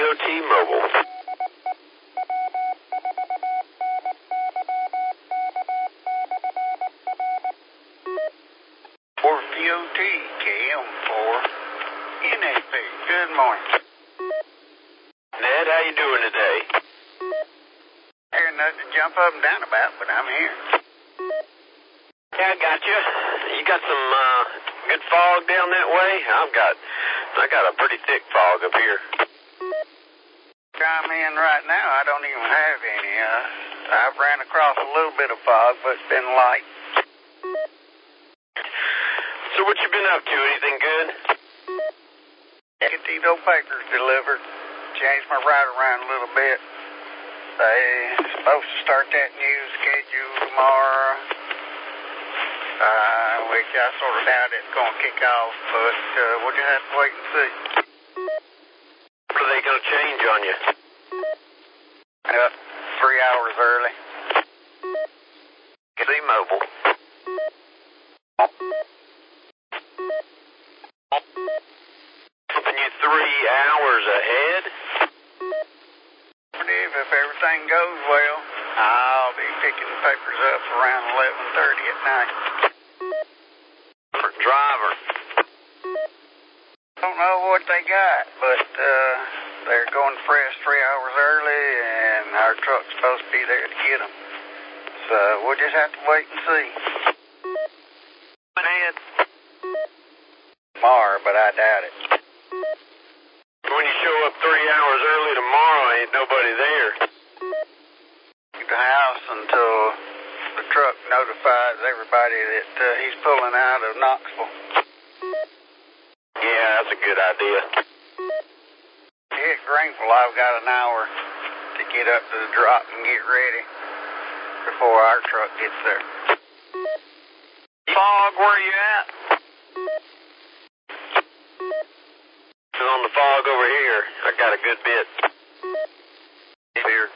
T-Mobile. For VOT, KM4, NAP. Good morning. Ned, how you doing today? There's nothing to jump up and down about, but I'm here. Yeah, I got you. You got some good fog down that way? I got a pretty thick fog up here. I'm in right now. I don't even have any. I've ran across a little bit of fog, but it's been light. So what you been up to? Anything good? Get these old papers delivered. Changed my route around a little bit. They're supposed to start that new schedule tomorrow, which I sort of doubt it's going to kick off, but we'll just have to wait and see. What are they going to change on you? 3 hours early. T-Mobile. Pumping you 3 hours ahead? If everything goes well, I'll be picking the papers up around 11:30 at night. Driver. Don't know what they got, but they're going to press 3 hours early, and our truck's supposed to be there to get them. So we'll just have to wait and see. Ned. Tomorrow, but I doubt it. When you show up 3 hours early tomorrow, ain't nobody there. Leave the house until the truck notifies everybody that he's pulling out of Knoxville. Yeah, that's a good idea. Hit Greenville, I've got an hour to get up to the drop and get ready before our truck gets there. Fog, where you at? On the fog over here. I got a good bit. Here.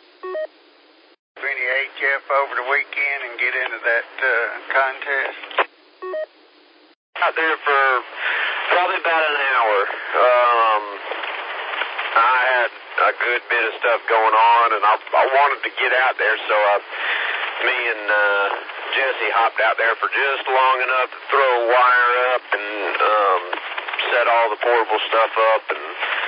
Any HF over the weekend and get into that contest? Out there for probably about an hour. I had a good bit of stuff going on, and I wanted to get out there, so me and Jesse hopped out there for just long enough to throw a wire up and set all the portable stuff up and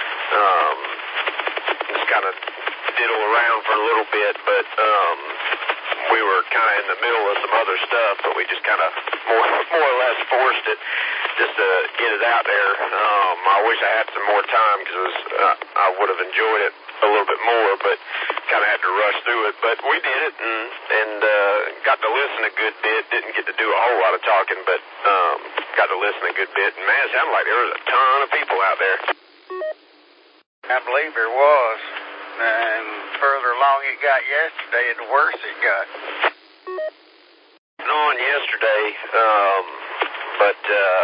just kind of diddle around for a little bit, but we were kind of in the middle of some other stuff, but we just kind of more or less forced it just to get it out there. I wish I had some more time because I would have enjoyed it a little bit more, but kind of had to rush through it. But we did it and got to listen a good bit. Didn't get to do a whole lot of talking, but got to listen a good bit. And man, it sounded like there was a ton of people out there. I believe there was. And further along it got yesterday, the worse it got. On yesterday, but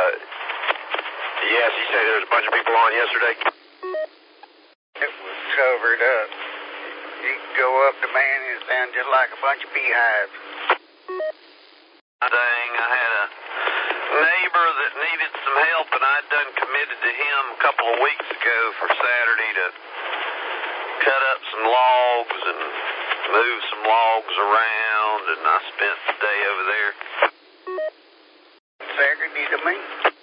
yes, you say there was a bunch of people on yesterday? It was covered up. You can go up to man, it sounds just like a bunch of beehives. Dang, I had a neighbor that needed some help, and I'd done committed to him a couple of weeks ago for Saturday to cut up some logs and move some logs around, and I spent the day over there. Saturday to me?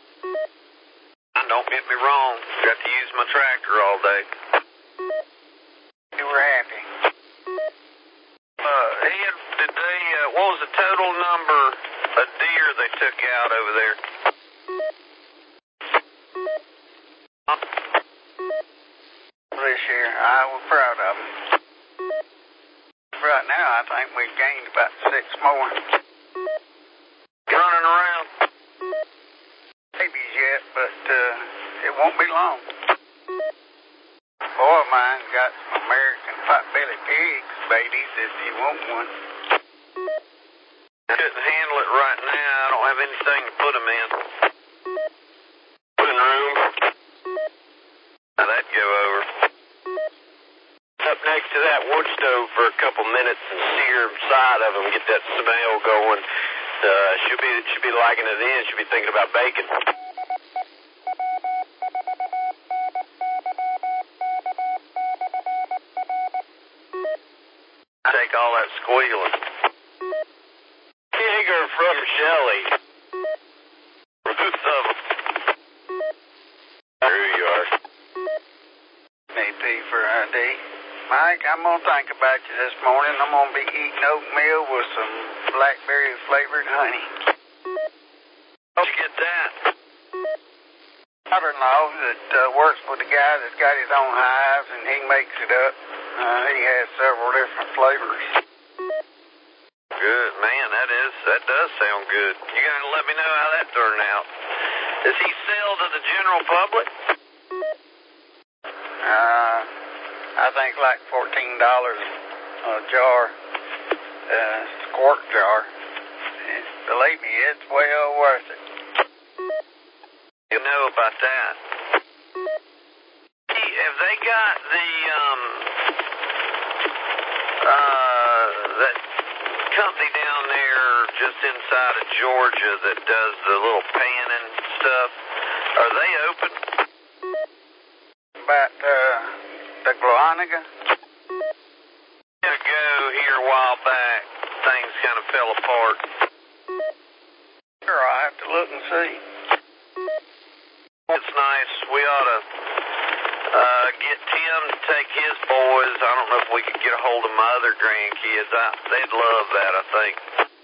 Don't get me wrong, got to use my tractor all day. You were happy. Ed, did they, what was the total number of deer they took out over there? This year, I was proud of them. Right now, I think we've gained about 6 more. Running around? Babies yet, but it won't be long. Boy of mine's got some American potbelly pigs, babies, if you want one. I couldn't handle it right now. I don't have anything to put them in. Put in the room. Now that'd go over. Up next to that wood stove for a couple minutes and sear side of them, get that smell going. She'll be liking it then. She'll be thinking about bacon. all that squealing. Kegger from Shelley. Ruth of them. There you are. AP for ID. Mike, I'm going to think about you this morning. I'm going to be eating oatmeal with some blackberry-flavored honey. How'd you get that? Father-in-law that works with the guy that's got his own hives, and he makes it up. He has several different flavors. Good, man. That does sound good. You gotta let me know how that turned out. Does he sell to the general public? I think like $14 a jar, squirt jar. And believe me, it's well worth it. You know about that. Hey, have they got that company down there just inside of Georgia that does the little panning stuff? Are they open? About the Gloaniga? Ago here a while back, things kind of fell apart. Sure, I'll have to look and see. It's nice. We ought to get Tim to take his boys. I don't know if we could get a hold of my other grandkids. They'd love that, I think.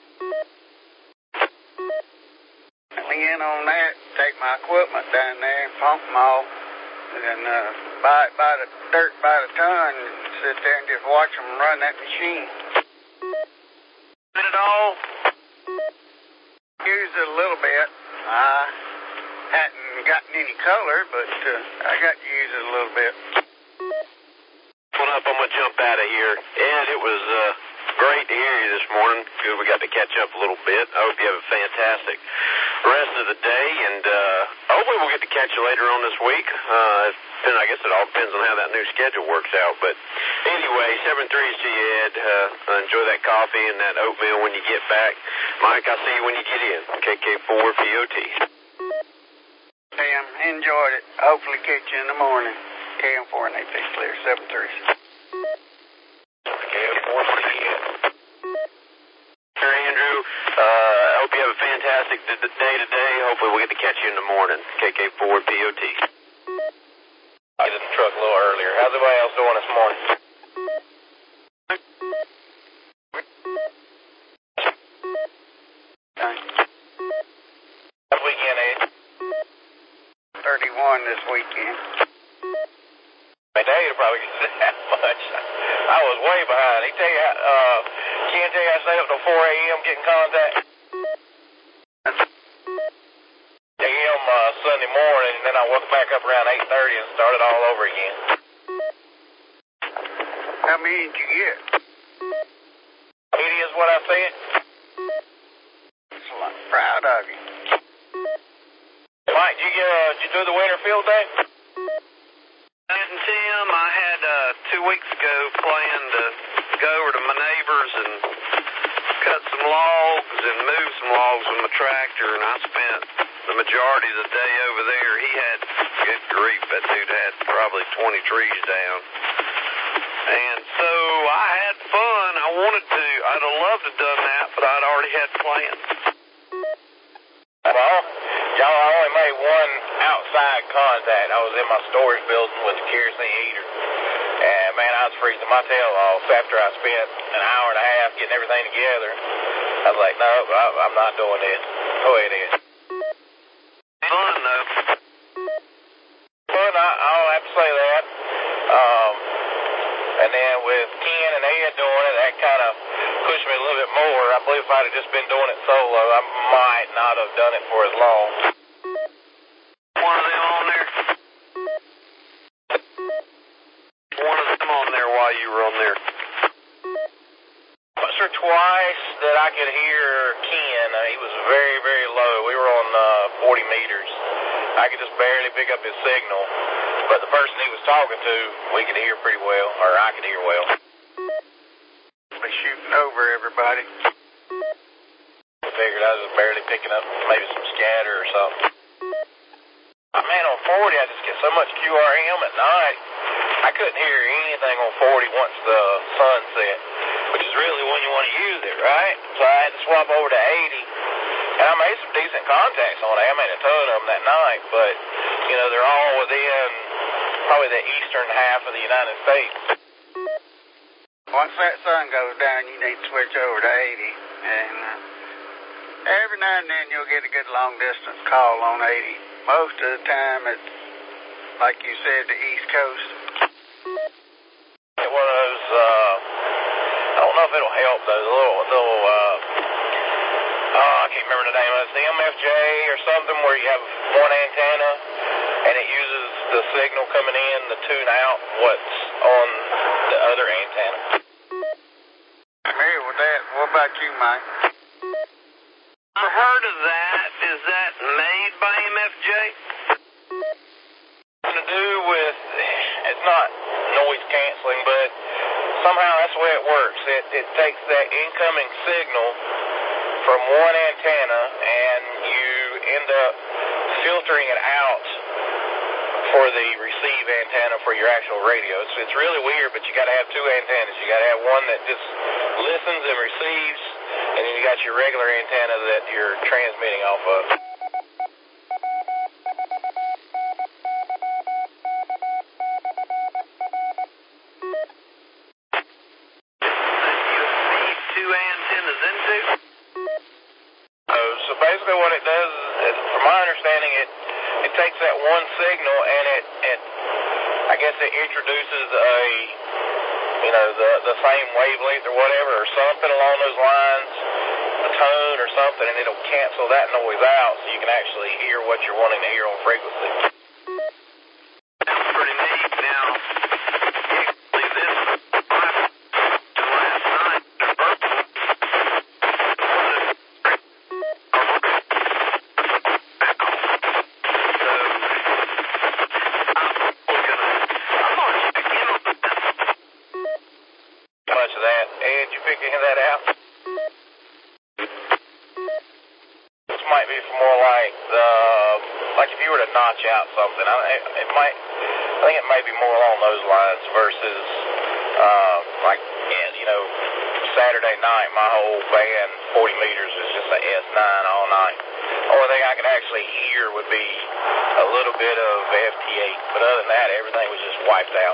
Let me in on that. Take my equipment down there and pump them all. And buy the dirt by the ton and sit there and just watch them run that machine. Did it all? Used it a little bit. I hadn't gotten any color, but I got to use it a little bit. Coming up, I'm going to jump out of here. Ed, it was great to hear you this morning. Good we got to catch up a little bit. I hope you have a fantastic rest of the day, and hopefully we'll get to catch you later on this week. I guess it all depends on how that new schedule works out. But anyway, 7-3 to you, Ed. Enjoy that coffee and that oatmeal when you get back. Mike, I'll see you when you get in. KK4 POT. Sam, enjoyed it. Hopefully catch you in the morning. KM4 and AP clear, 7-3. KM4, see you. Andrew, I hope you have a fantastic day today. Hopefully we'll get to catch you in the morning. KK4 POT. I was in the truck a little earlier. How's everybody else doing this morning? What weekend, Ed? 31 this weekend. My dad will probably get that much. I was way behind. He tell you, can't tell you I stayed up till 4 a.m. getting contact. A.m. Sunday morning, and then I woke back up around 8:30 and started all over again. How many did you get? 80 is what I said. Excellent. Proud of you. Mike, did you do the winter field day? Tim, I had 2 weeks ago planned to go over to my neighbors and cut some logs and move some logs with my tractor, and I spent the majority of the day over there. He had, good grief, that dude had probably 20 trees down. And so I had fun. I'd have loved to have done that, but I'd already had plans. Well, y'all, I only made one outside contact. I was in my storage building with the kerosene heater. And, man, I was freezing my tail off after I spent an hour and a half getting everything together. I was like, no, I'm not doing this. Go ahead, Ed. Fun, though. Fun, I'll have to say that. And then with Ken and Ed doing it, that kind of pushed me a little bit more. I believe if I'd have just been doing it solo, I might not have done it for as long. One of them on there? One of them on there while you were on there? Once or twice that I could hear Ken. He was very, very low. We were on 40 meters. I could just barely pick up his signal. But the person he was talking to, we could hear pretty well, or I could hear well. Be shooting over everybody. I figured I was just barely picking up maybe some scatter or something. Man, on 40, I just get so much QRM at night. I couldn't hear anything on 40 once the sun set, which is really when you want to use it, right? So I had to swap over to 80, and I made some decent contacts on it. I made a ton of them that night, but, you know, they're all within probably the eastern half of the United States. Once that sun goes down, you need to switch over to 80, and every now and then you'll get a good long-distance call on 80. Most of the time it's, like you said, the East Coast. It was, I don't know if it'll help, though, the little I can't remember the name of it. It's the MFJ or something where you have one antenna, and it uses the signal coming in to tune out what's on the other antenna. Familiar with that. What about you, Mike? I've heard of that. Is that made by MFJ? To do with, it's not noise canceling, but somehow that's the way it works. It takes that incoming signal from one antenna and you end up filtering it out for the receive antenna for your actual radio. It's really weird, but you got to have two antennas. You got to have one that just listens and receives, and then you got your regular antenna that you're transmitting off of. So basically what it does is, from my understanding, it takes that one signal and I guess it introduces the same wavelength or whatever or something along those lines, a tone or something, and it'll cancel that noise out so you can actually hear what you're wanting to hear on frequency. That's pretty neat. Now, actually this last night, much of that. Ed, you pick any of that out? This might be for more like if you were to notch out something. I think it might be more along those lines versus Saturday night my whole band 40 meters was just a S9 all night. The only thing I could actually hear would be a little bit of FT8, but other than that everything was just wiped out.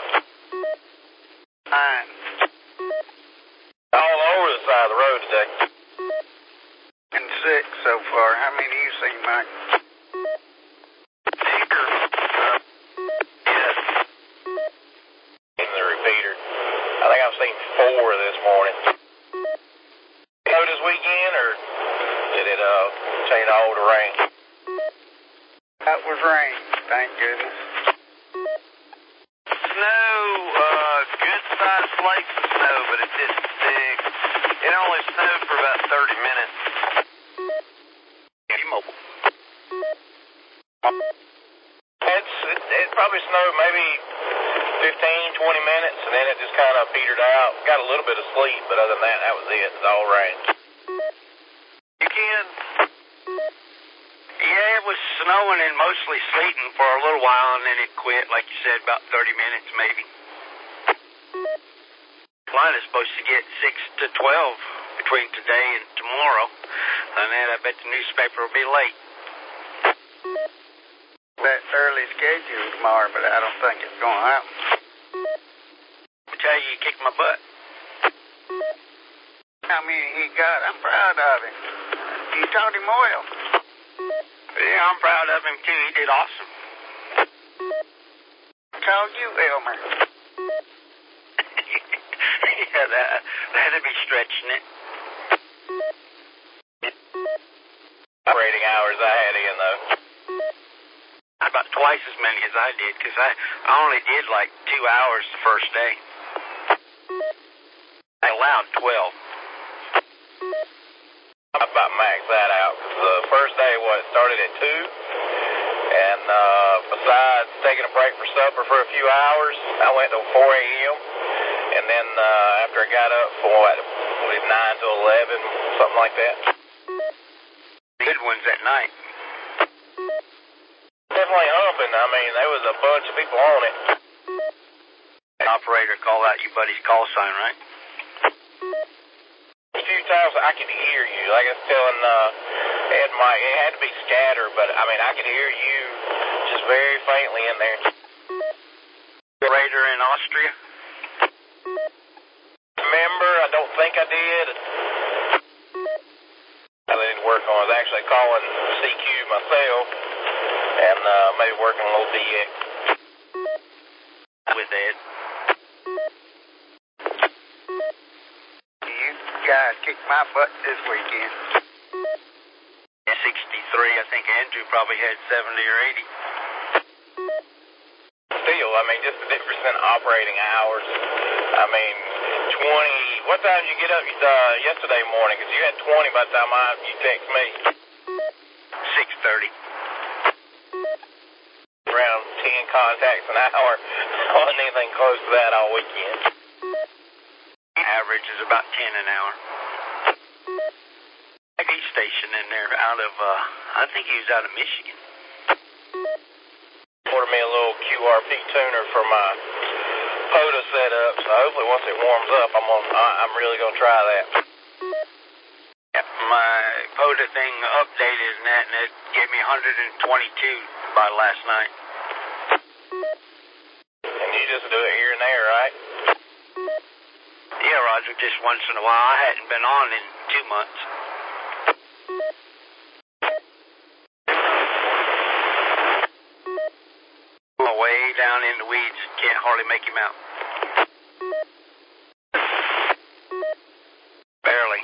Fine. All over the side of the road today. And 6 so far. How many do you see, Mike? In the repeater. I think I've seen 4 this morning. This weekend, or did it change all to rain? That was rain, thank goodness. snow, good sized flakes of snow, but it didn't stick. It only snowed for about 30 minutes. T-Mobile. It probably snowed maybe 15, 20 minutes, and then it just kind of petered out. Got a little bit of sleet, but other than that, that was it. It was all rain. You can. Yeah, it was snowing and mostly sleeting for a little while, and then it quit, like you said, about 30 minutes maybe. Line is supposed to get 6 to 12 between today and tomorrow, and then I bet the newspaper will be late. That's early schedule tomorrow, but I don't think it's going to happen. I tell you, you kicked my butt. How many he got? I'm proud of him. You taught him well. Yeah, I'm proud of him, too. He did awesome. Called you Elmer. Yeah, that'd be stretching it. Operating hours I had in, though. About twice as many as I did, because I only did like 2 hours the first day. I allowed 12. I about maxed that out, because the first day, it started at 2, and besides taking a break for supper for a few hours, I went till 4 a.m., and then after I got up for 9 to 11, something like that. Good ones at night. Definitely humping. I mean, there was a bunch of people on it. Operator, call out your buddy's call sign, right? A few times I could hear you. Like I was telling Ed Mike, it had to be scattered, but I mean, I could hear you just very faintly in there. Operator in Austria? Remember, I don't think I did. I didn't work on it. I was actually calling CQ myself and maybe working a little DX. With Ed. You guys kicked my butt this weekend. 63, I think Andrew probably had 70 or 80. Still, I mean, just the difference in operating hours. I mean, 20. What time did you get up yesterday morning? Because you had 20 by the time you text me. 6:30. Around 10 contacts an hour. Wasn't anything close to that all weekend. Average is about 10 an hour. TV station in there out of, I think he was out of Michigan. Ordered me a little QRP tuner for my POTA setup, so hopefully once it warms up, I'm really gonna try that. Yeah, my POTA thing updated and it gave me 122 by last night. And you just do it here and there, right? Yeah, Roger, just once in a while. I hadn't been on in 2 months. Way down in the weeds, can't hardly make him out. Barely.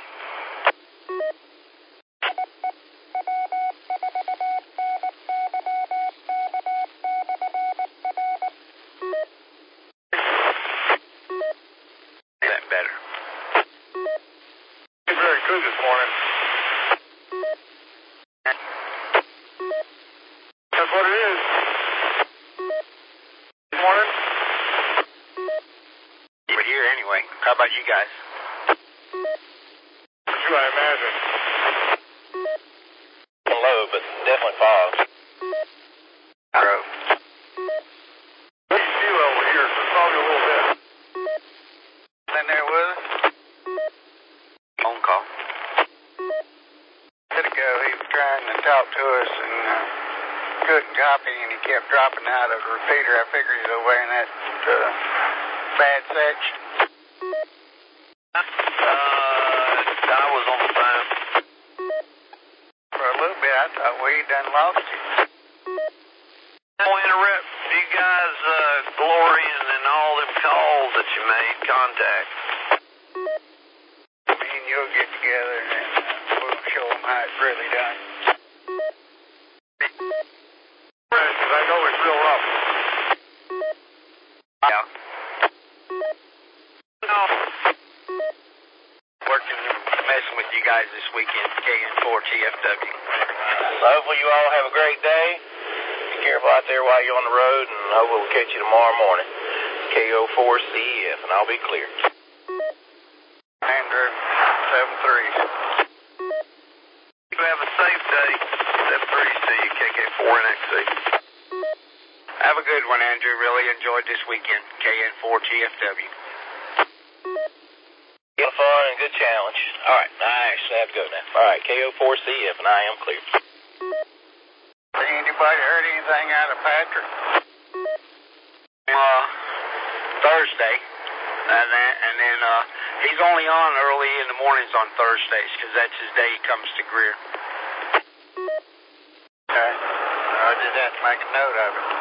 That better. It's very good this morning. That's what it is. Morning. We're here anyway. How about you guys? Sure, I imagine. Low, but definitely fog. Drove. Sea level here, so probably a little bit. In there with us? Phone call. A bit ago, he was trying to talk to us and couldn't copy, and he kept dropping out of the repeater. I figured he was away in that bad section. I was on the phone. For a little bit, I thought we done lost you. I'll interrupt you guys glorying in all them calls that you made, contact. Me and you'll get together and we'll show them how it's really done. Because I know it's real rough. Yeah. No. Working, messing with you guys this weekend, KN4TFW. Hopefully you all have a great day. Be careful out there while you're on the road, and hopefully we'll catch you tomorrow morning. KO4CF, and I'll be clear. Andrew, 7-3. You have a safe day. 7-3C, KK4NXC. Have a good one, Andrew. Really enjoyed this weekend. KN4TFW. Good fun and good challenge. All right, nice. Have to go now. All right, KO4CF, and I am clear. Anybody heard anything out of Patrick? Thursday. And then he's only on early in the mornings on Thursdays because that's his day he comes to Greer. Okay. I just have to make a note of it.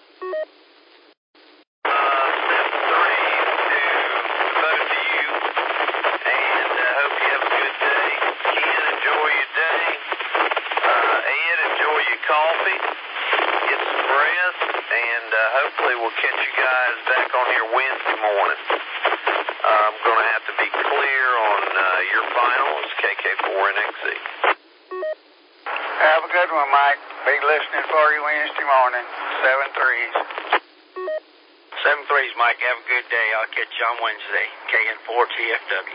7-3 to both of you, and hope you have a good day. Ken, enjoy your day. Ed, enjoy your coffee. Get some rest, and hopefully we'll catch you guys back on here Wednesday morning. I'm going to have to be clear on your finals, KK4NXC. Have a good one, Mike. Be listening for you Wednesday morning. 7-3s. 7-3s, Mike. Have a good day. I'll catch you on Wednesday. KN4TFW.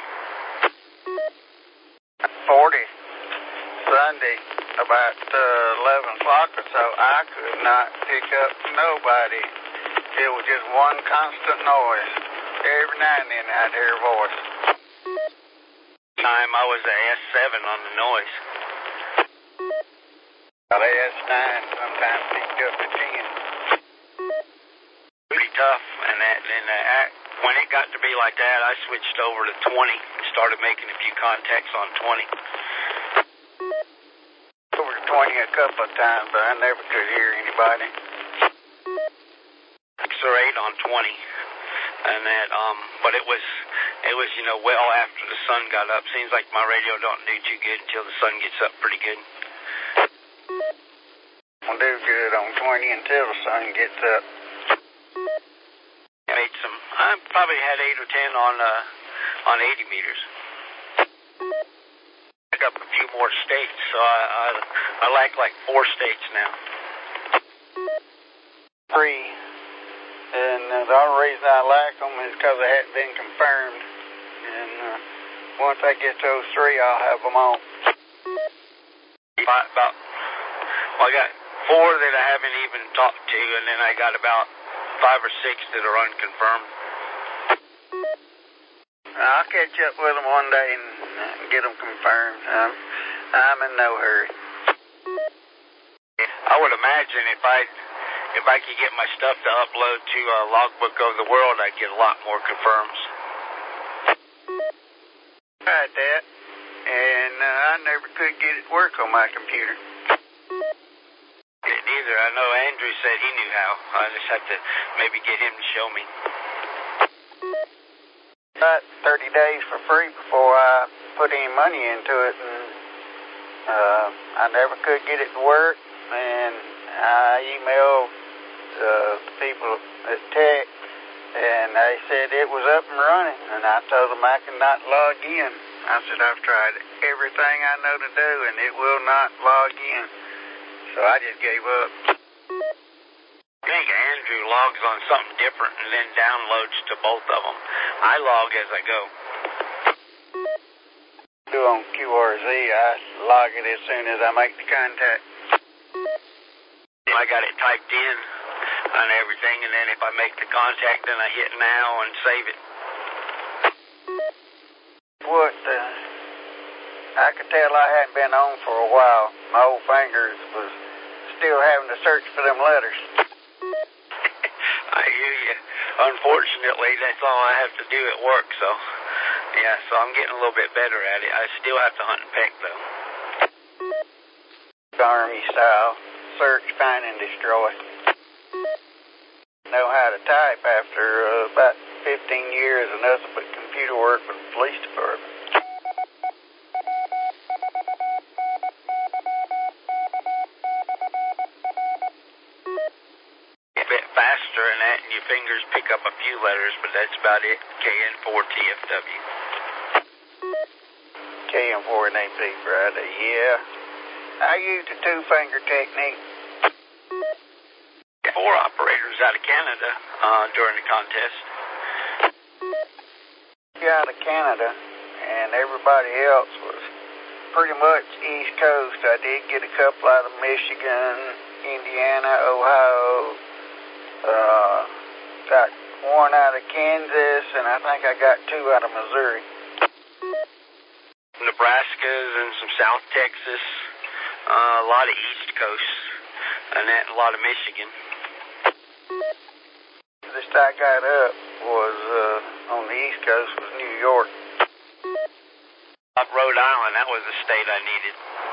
40. Sunday, about 11 o'clock or so, I could not pick up nobody It was just one constant noise. Every now and then I'd hear a voice. Time I was a S7 on the noise. Well, S9 sometimes picked up to 10. Pretty tough, and when it got to be like that, I switched over to 20 and started making a few contacts on 20. Over to 20 a couple of times, but I never could hear anybody. 6 or 8 on 20, and that but it was well after the sun got up. Seems like my radio don't do too good until the sun gets up pretty good. Don't do good on 20 until the sun gets up. I probably had 8 or 10 on 80 meters. Pick up a few more states, so I like 4 states now. 3. And the only reason I like them is because they hadn't been confirmed. And once I get those 3, I'll have them on. I got 4 that I haven't even talked to, and then I got about 5 or 6 that are unconfirmed. I'll catch up with them one day and get them confirmed. I'm in no hurry. I would imagine if I could get my stuff to upload to Logbook of the World, I'd get a lot more confirms. Tried that, and I never could get it to work on my computer. Neither. I know Andrew said he knew how. I just have to maybe get him to show me. About 30 days for free before I put any money into it, and I never could get it to work, and I emailed the people at Tech, and they said it was up and running, and I told them I could not log in. I said, I've tried everything I know to do, and it will not log in. So I just gave up. I think Andrew logs on something different and then downloads to both of them. I log as I go. Do on QRZ, I log it as soon as I make the contact. I got it typed in on everything, and then if I make the contact, then I hit now and save it. I could tell I hadn't been on for a while. My old fingers was still having to search for them letters. I hear you. Unfortunately, that's all I have to do at work, so yeah, so I'm getting a little bit better at it. I still have to hunt and peck, though. Army style, search, find, and destroy. Know how to type after about 15 years of nothing but computer work with the police department. Faster and that, and your fingers pick up a few letters, but that's about it. KN4TFW. KN4NAP Friday, yeah. I used the 2-finger technique. 4 operators out of Canada during the contest. Out of Canada, and everybody else was pretty much East Coast. I did get a couple out of Michigan, Indiana, Ohio. Got 1 out of Kansas, and I think I got 2 out of Missouri. Nebraska's and some South Texas, a lot of East Coast, and a lot of Michigan. The state I got up was on the East Coast was New York. Rhode Island, that was the state I needed.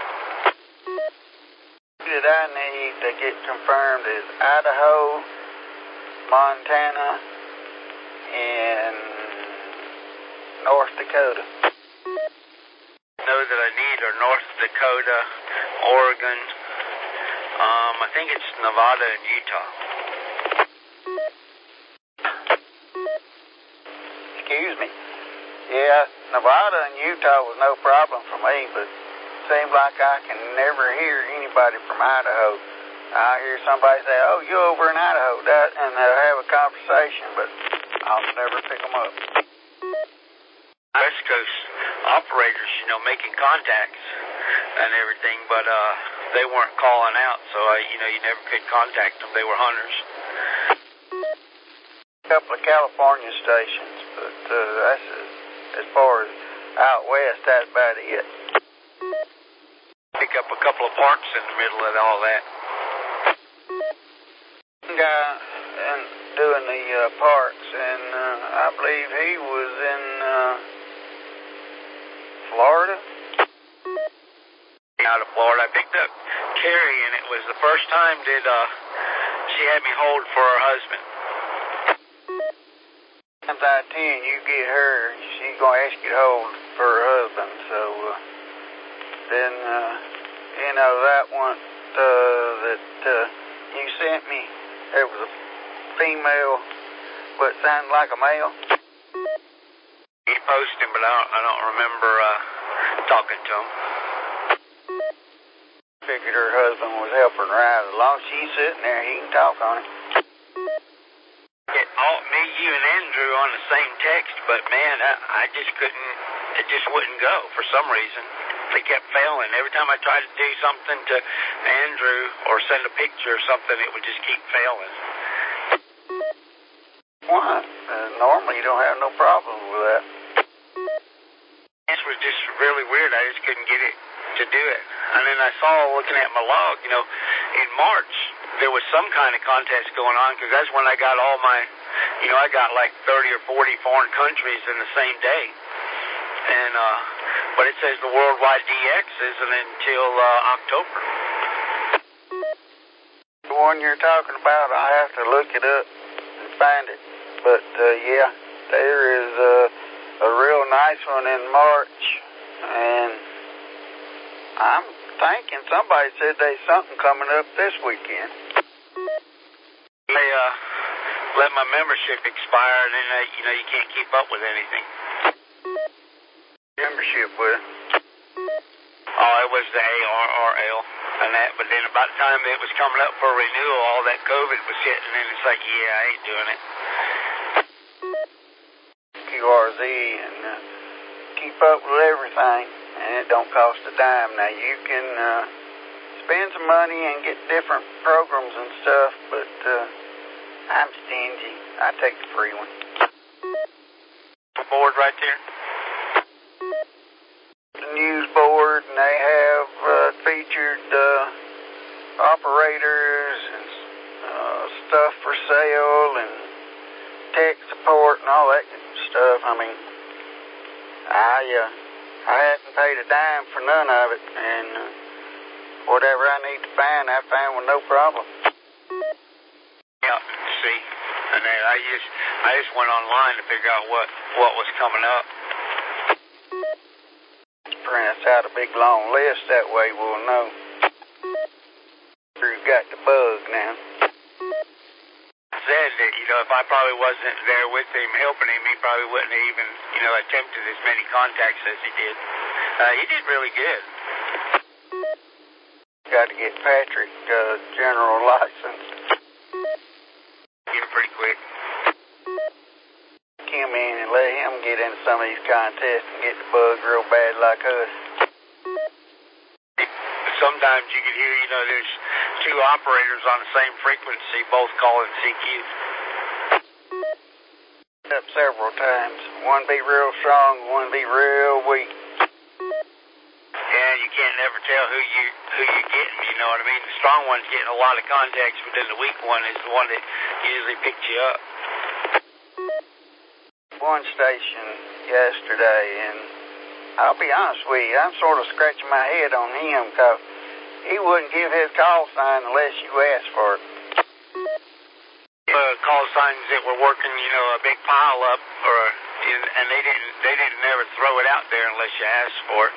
That I need to get confirmed is Idaho, Montana, and North Dakota. Those that I need are North Dakota, Oregon, I think it's Nevada and Utah. Excuse me. Yeah, Nevada and Utah was no problem for me, but it seems like I can never hear anybody from Idaho. I hear somebody say, oh, you're over in Idaho, and they'll have a conversation, but I'll never pick them up. West Coast operators, making contacts and everything, but they weren't calling out, so you never could contact them. They were hunters. A couple of California stations, but that's as far as out west, that's about it. Pick up a couple of parks in the middle of all that. Guy doing the parks, and I believe he was in Florida. Out of Florida. I picked up Carrie, and it was the first time that she had me hold for her husband. Times out of 10, you get her, she's going to ask you to hold for her husband. So then, that one that you sent me, it was a female, but sounded like a male. He posted him, but I don't remember talking to him. Figured her husband was helping her out. As long as she's sitting there, he can talk on it. Me, you, and Andrew on the same text, but man, I just couldn't. It just wouldn't go for some reason. They kept failing. Every time I tried to do something to Andrew or send a picture or something, it would just keep failing. Why? Normally you don't have no problem with that. This was just really weird. I just couldn't get it to do it. And then I saw, looking at my log, in March, there was some kind of contest going on, because that's when I got all my, I got like 30 or 40 foreign countries in the same day. And, but it says the Worldwide DX isn't until October. The one you're talking about, I have to look it up and find it. But, yeah, there is a real nice one in March, and I'm thinking somebody said there's something coming up this weekend. They let my membership expire, and then you can't keep up with anything. Membership with? Oh, it was the ARRL and that, but then about the time it was coming up for renewal, all that COVID was hitting, and it's like, yeah, I ain't doing it. QRZ and keep up with everything, and it don't cost a dime. Now you can spend some money and get different programs and stuff, but I'm stingy. I take the free one. Board right there. The news board, and they have featured operators and stuff for sale and tech support and all that good stuff. I mean, I hadn't paid a dime for none of it, and whatever I need to find, I found with no problem. Yeah, see, and then I just went online to figure out what was coming up. Print us out a big long list, that way we'll know. We've got the bug now. Said that, if I probably wasn't there with him, helping him, he probably wouldn't have even, attempted as many contacts as he did. He did really good. Got to get Patrick general license. Get him pretty quick. Him in and let him get into some of these contests and get the bug real bad like us. Sometimes you can hear, there's two operators on the same frequency, both calling CQ. Up several times. One be real strong, one be real weak. Yeah, you can't never tell who you're getting, you know what I mean? The strong one's getting a lot of contacts, but then the weak one is the one that usually picks you up. One station yesterday, and I'll be honest with you, I'm sort of scratching my head on him, because he wouldn't give his call sign unless you asked for it. Call signs that were working, a big pile up, and they didn't never throw it out there unless you asked for it.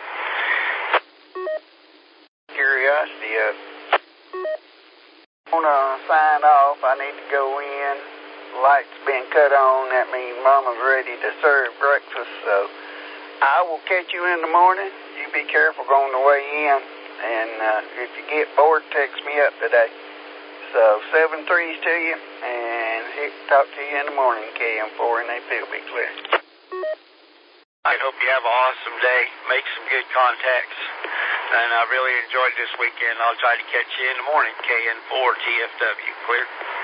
Curiosity of it. I want to sign off. I need to go in. Light's been cut on. That means Mama's ready to serve breakfast. So I will catch you in the morning. You be careful going the way in. And if you get bored, text me up today. So 7 3s to you. And talk to you in the morning, KM4, and they feel be clear. I hope you have an awesome day. Make some good contacts. And I really enjoyed this weekend. I'll try to catch you in the morning, KN4 TFW. Clear?